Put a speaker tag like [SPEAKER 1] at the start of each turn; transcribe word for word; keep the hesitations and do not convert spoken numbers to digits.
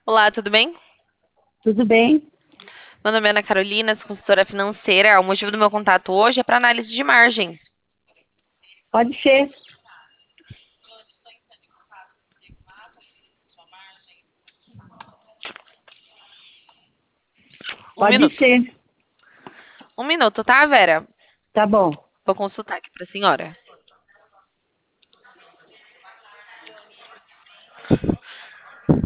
[SPEAKER 1] Olá, tudo bem?
[SPEAKER 2] Tudo bem?
[SPEAKER 1] Meu nome é Ana Carolina, sou consultora financeira. O motivo do meu contato hoje é para análise de margem.
[SPEAKER 2] Pode ser,
[SPEAKER 1] Um
[SPEAKER 2] pode
[SPEAKER 1] minuto.
[SPEAKER 2] ser.
[SPEAKER 1] Um minuto, tá, Vera?
[SPEAKER 2] Tá bom.
[SPEAKER 1] Vou consultar aqui para a senhora.